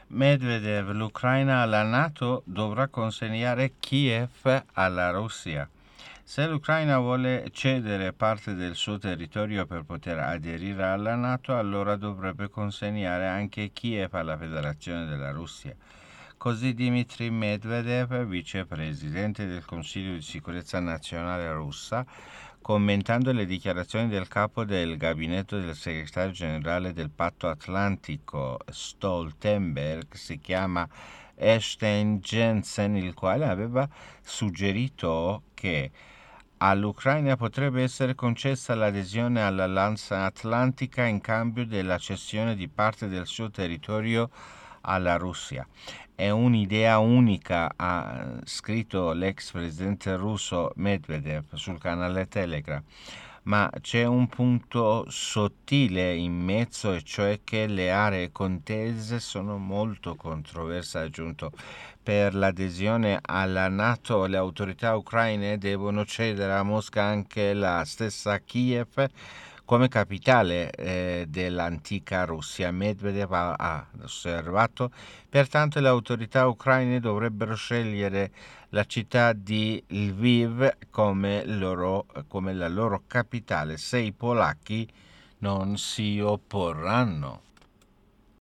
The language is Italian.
Medvedev, l'Ucraina alla NATO dovrà consegnare Kiev alla Russia. Se l'Ucraina vuole cedere parte del suo territorio per poter aderire alla NATO, allora dovrebbe consegnare anche Kiev alla Federazione della Russia. Così Dmitry Medvedev, vicepresidente del Consiglio di sicurezza nazionale russa, commentando le dichiarazioni del capo del gabinetto del segretario generale del Patto Atlantico Stoltenberg, si chiama Eystein Jensen, il quale aveva suggerito che all'Ucraina potrebbe essere concessa l'adesione all'Alleanza Atlantica in cambio della cessione di parte del suo territorio alla Russia. È un'idea unica, ha scritto l'ex presidente russo Medvedev sul canale Telegram, ma c'è un punto sottile in mezzo, e cioè che le aree contese sono molto controverse, ha aggiunto. Per l'adesione alla NATO le autorità ucraine devono cedere a Mosca anche la stessa Kiev come capitale dell'antica Russia. Medvedev ha osservato, pertanto le autorità ucraine dovrebbero scegliere la città di Lviv come la loro capitale se i polacchi non si opporranno.